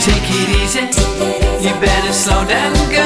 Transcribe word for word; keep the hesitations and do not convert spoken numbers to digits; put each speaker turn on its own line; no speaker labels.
Take it easy, you better slow down, girl.